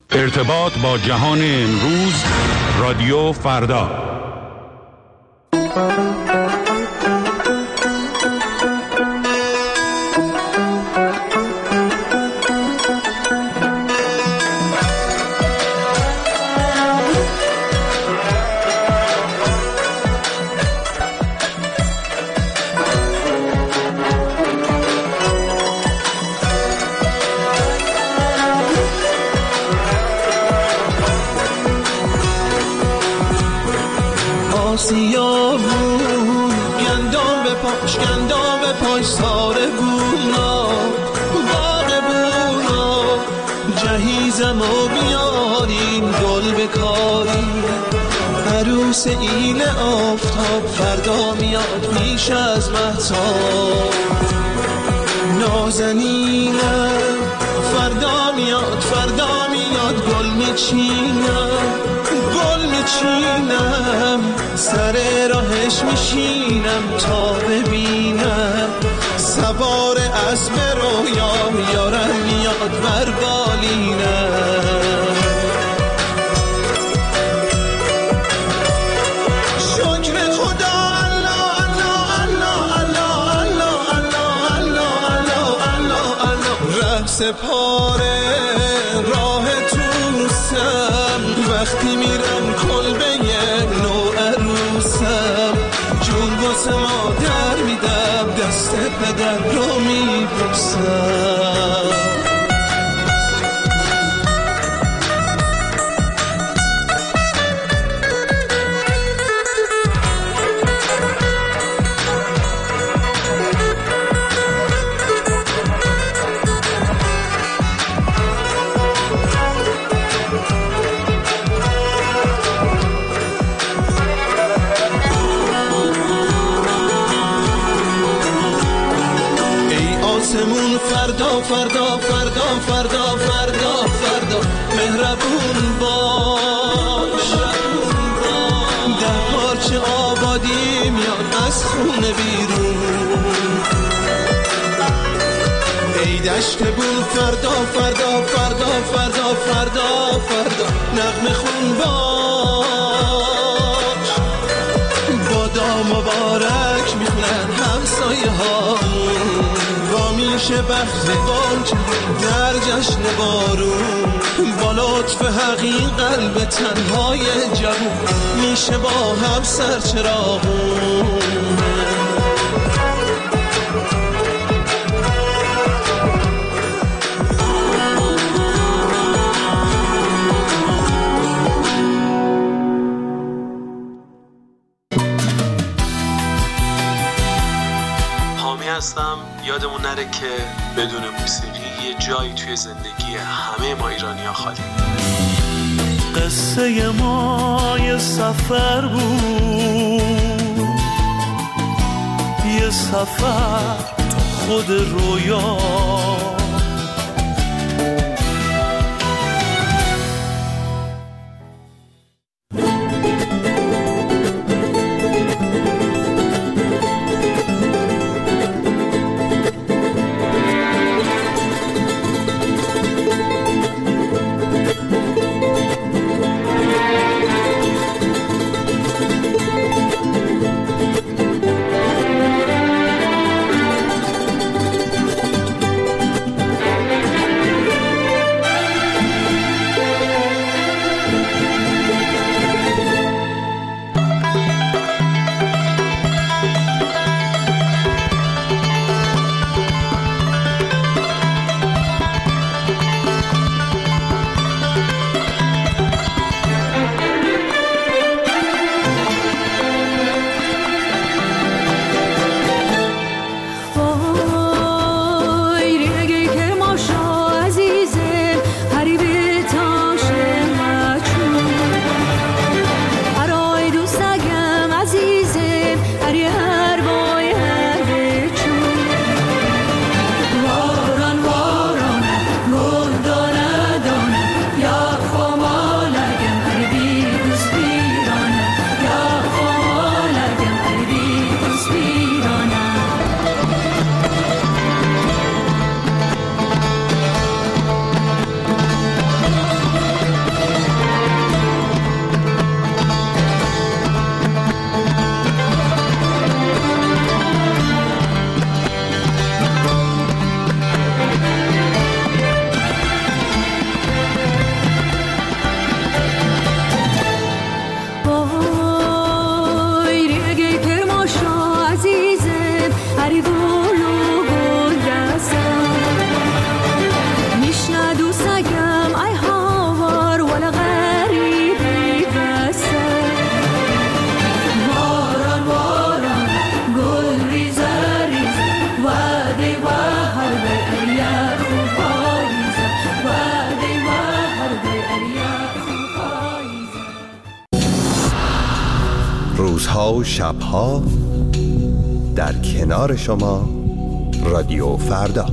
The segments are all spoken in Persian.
ارتباط با جهان امروز، رادیو فردا. این آفتاب فردا میاد پیش از مهتاب، نازنینم فردا میاد گل میچینم سر راهش میشینم تا ببینم سوار اسب رویام یارم میاد بر بالینم. سپاره راه توسم وقتی میرم کلبه نو عروسم جون واسه مادر میدم دست پدر رو میبوسم. فردا فردا فردا فردا فردا فردا مهربون باش، در پارچه آبادی میاد از خونه بیرون. ای دشت بود فردا فردا فردا فردا فردا فردا نغمه خون باش، بادا مبارک میخونن همسایه هامون با میشه بخت بانک در جشن بارون با لطف حقیق قلب تنهای جوون میشه با هم سرچراغون. هستم. یادمون نره که بدون موسیقی یه جایی توی زندگی همه ما ایرانی‌ها خالی. قصه ما یه سفر بود، یه سفر تو خود رویا، روزها و شبها در کنار شما رادیو فردا.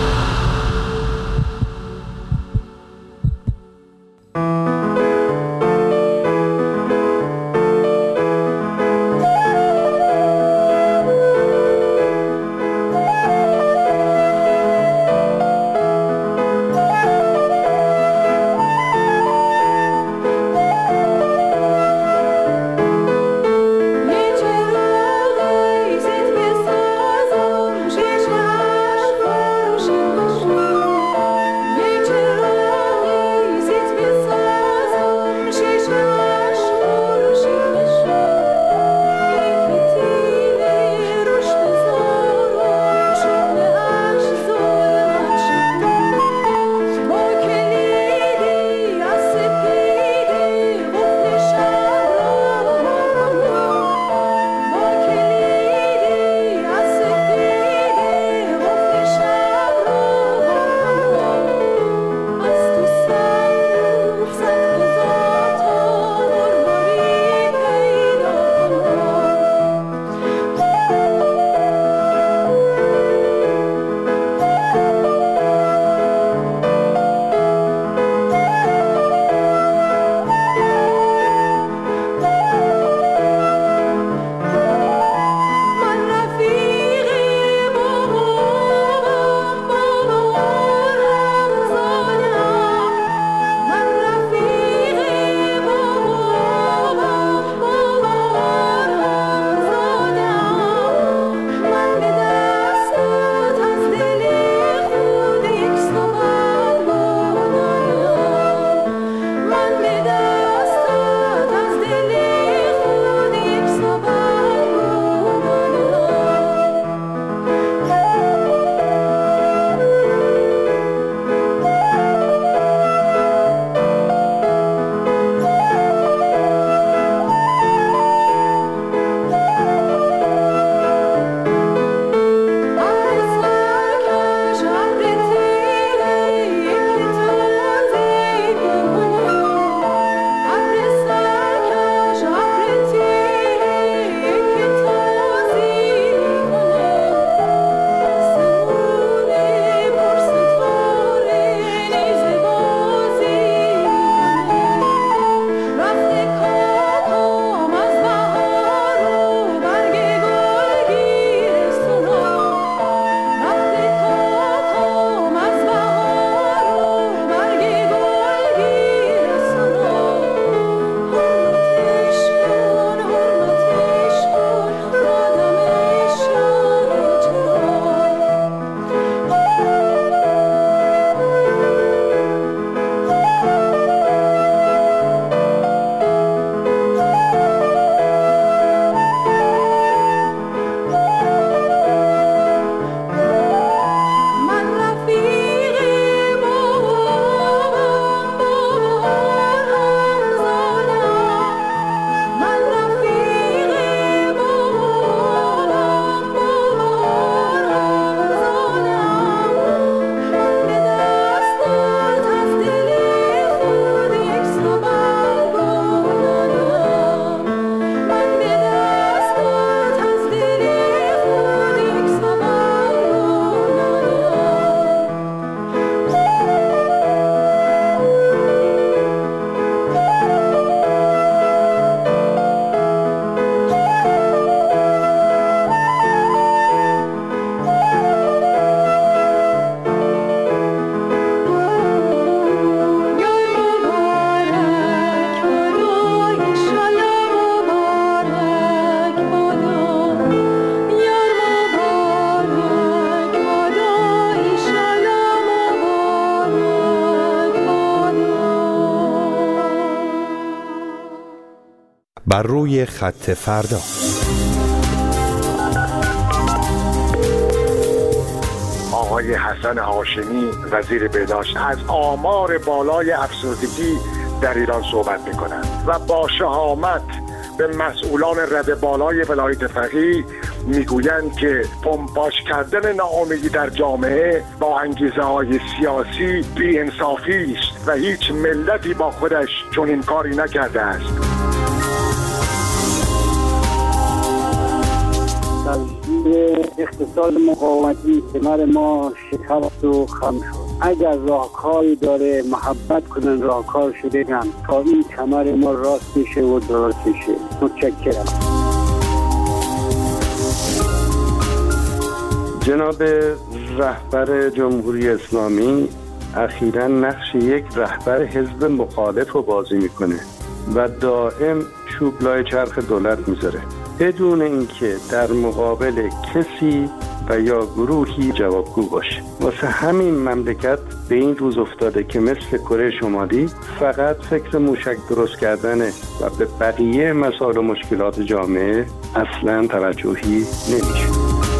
بر روی خط فردا. آقای حسن هاشمی وزیر بهداشت از آمار بالای افسردگی در ایران صحبت می‌کنند و با شهامت به مسئولان رده بالای ولایت فقیه میگویند که پمپاژ کردن ناامیدی در جامعه با انگیزه‌های سیاسی بی‌انصافی است و هیچ ملتی با خودش چنین کاری نکرده است. اقتصاد مقاومتی کمر ما شکست و خم شد. اگر راهکاری داره محبت کنن راهکارشو بگن تا این کمر ما راست بشه و درست بشه. متشکرم. جناب رهبر جمهوری اسلامی اخیراً نقش یک رهبر حزب مخالف رو بازی میکنه و دائم چوب لای چرخ دولت میذاره بدون اینکه در مقابل کسی و یا گروهی جوابگو باشه. واسه همین مملکت به این روز افتاده که مثل کره شمالی فقط فکر موشک درست کردنه و به بقیه مسائل و مشکلات جامعه اصلاً توجهی نمیشه.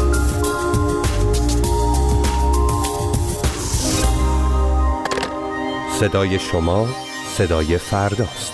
صدای شما صدای فرداست.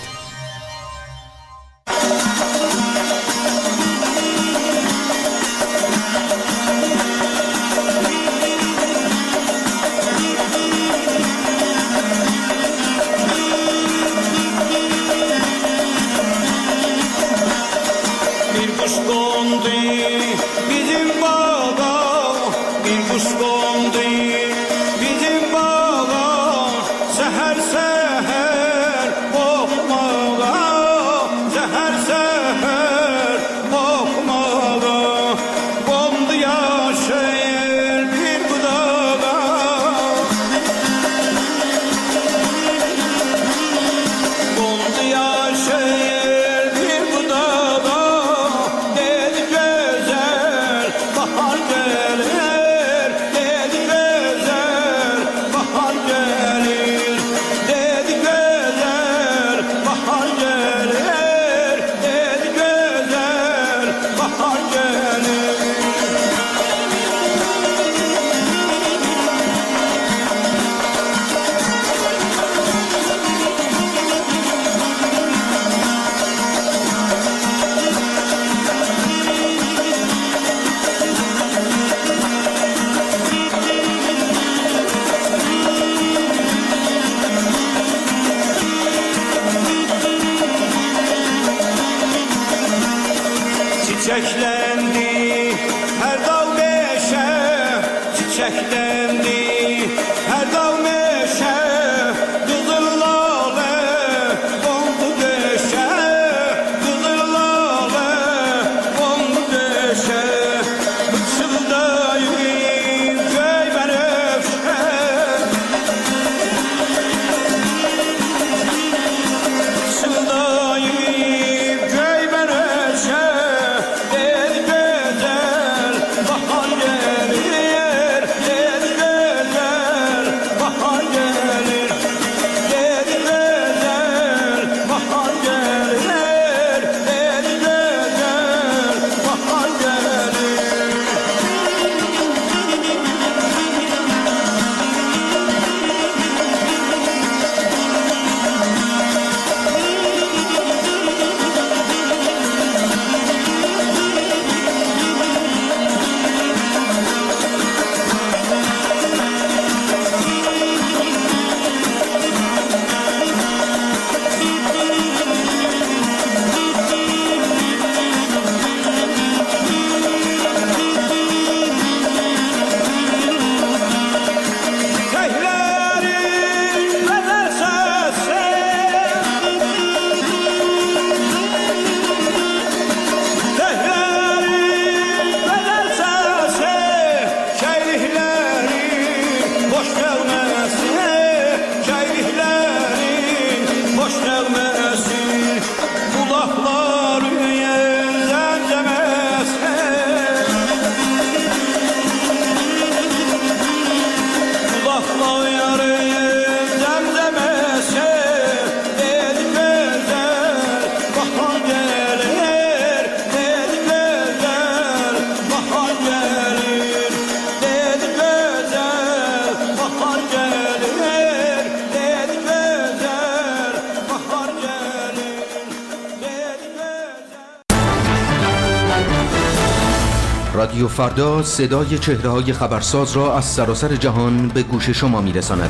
رادیو فردا صدای چهره‌های خبرساز را از سراسر جهان به گوش شما می‌رساند.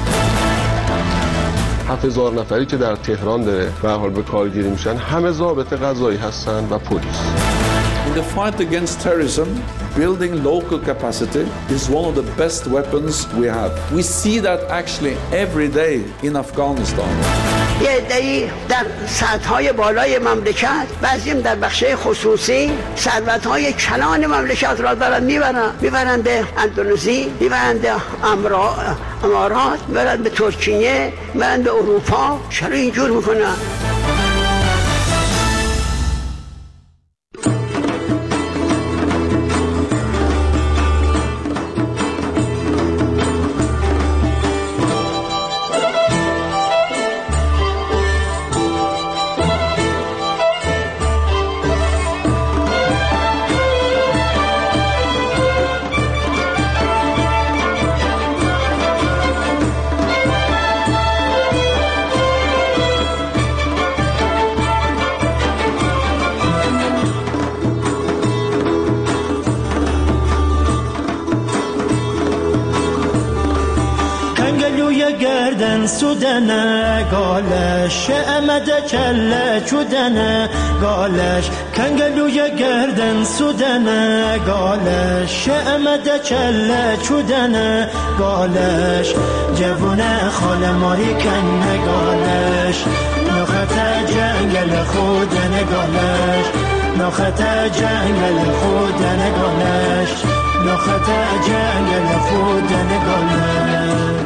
7000 نفری که در تهران به هر حال به کارگیری میشن همه ضابط قضایی هستن و پلیس. In the fight against terrorism, building local capacity is one of the best weapons we have. We see that actually every day in Afghanistan. یه عده‌ای در سطح‌های بالای مملکت، بعضیم در بخش‌های خصوصی ثروت‌های کلان مملکت را دارن میبرن به اندونزی، میبرن به امارات، میبرن به ترکیه، میبرن به اروپا. چرا اینجور میکنن؟ سودنه گالش امده کله چودنه گالش کنگلوی گردن سودنه گالش امده کله چودنه گالش جوونه خال ماری کنه گالش نخت جنگل خودنه گالش نخت جنگل خودنه گالش نخت جنگل خودنه گالش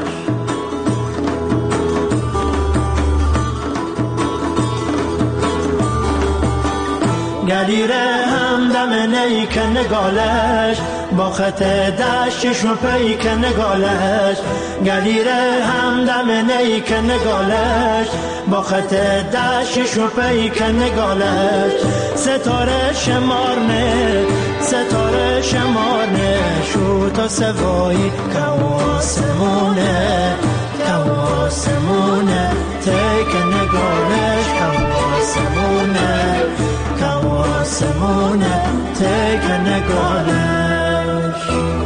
گلیره همدم نیکن گالش با خط دشتش و پیکن گالش گلیره همدم نیکن گالش با خط دشتش و پیکن گالش ستاره شمارنه ستاره شمارنه شو تا سوایی کواسمونه کواسمونه تیکن گالش کواسمونه کواسمونه تیکن گالش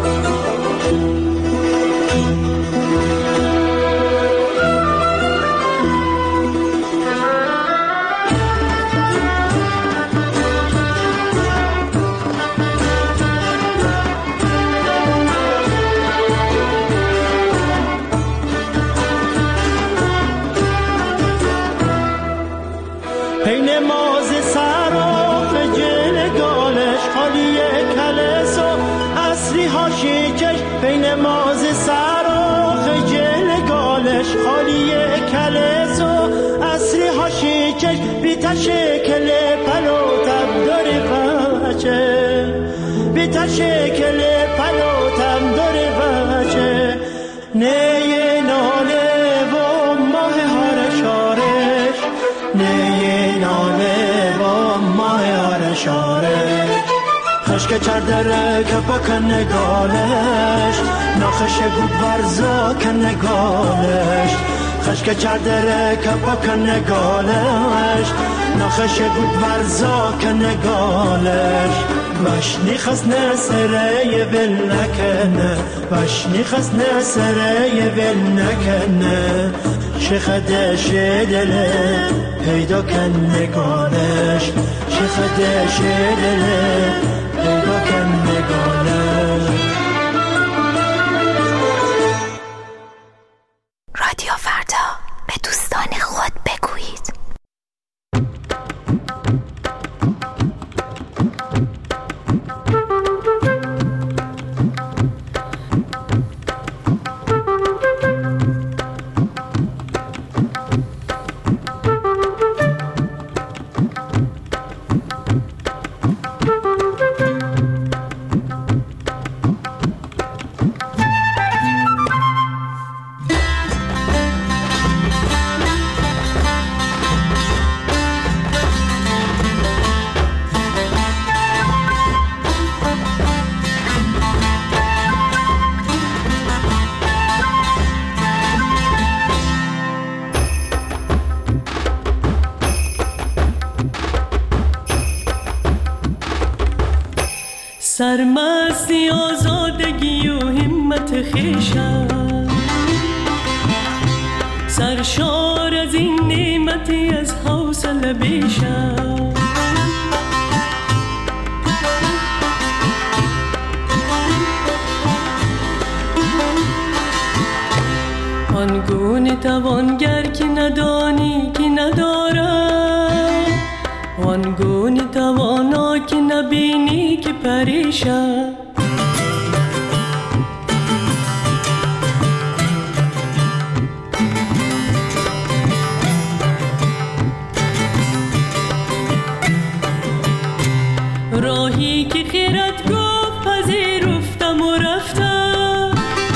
بین ماز سراخ جل گالش خالی کلس و اصری هاشی چش بی تشکل پلو تب داری بچه بی تشکل پلو تب داری بچه نیه ناله و ماه هارشارش نیه ناله و ماه هارشارش خشک چردره که بکن نگالش ناخش گود ورزا که نگالش خشک چردره که بکن نگالش ناخش گود ورزا که نگالش بشنی خس نسره ول نکنه بشنی خس نسره ول نکنه شخدش دله پیدا کن نگالش شخدش دله پیدا کن نگالش رادیو فردا به دوستان خود بگویید. سرمستی آزادگی و همت خویشم، سرشار از این نعمتی از حوصله بیشم. آنگونه توانگر که ندانی که ندارد، آنگونه توانا که نبینی که پریشد. راهی که خیرت گفت پذیرفتم و رفتم،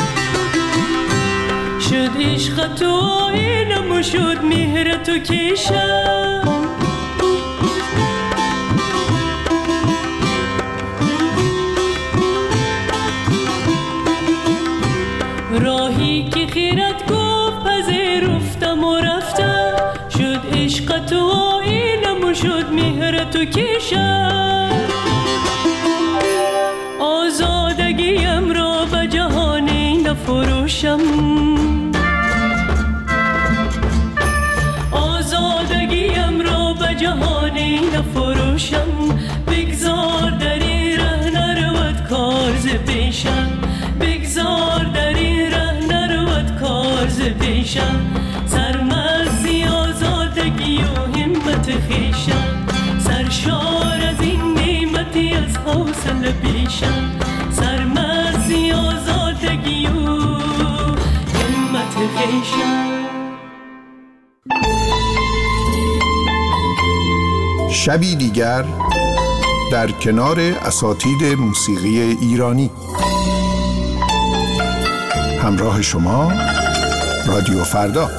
شد عشق تو آینم و شد مهر تو کشم. راهی که خیرت گفت پذیرفتم و رفتم، شد عشق تو آینم و شد مهر تو کشم. آزادگیم را به جهانی نفروشم، آزادگیم را به جهانی نفروشم. بگذار در این ره نرود کار ز پیشم، بگذار در این ره نرود کار ز پیشم. سرمستی آزادگی و همت خویشم، سرشار از این نعمتی از حوصله پیشم. سرمستی آزادگی و همت خویشم. شبی دیگر در کنار اساتید موسیقی ایرانی. همراه شما رادیو فردا.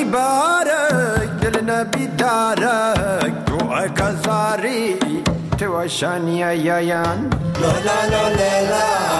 شانی بارک دل نبی دارک تو اکزاری تو شانی ایان لا لا لا لا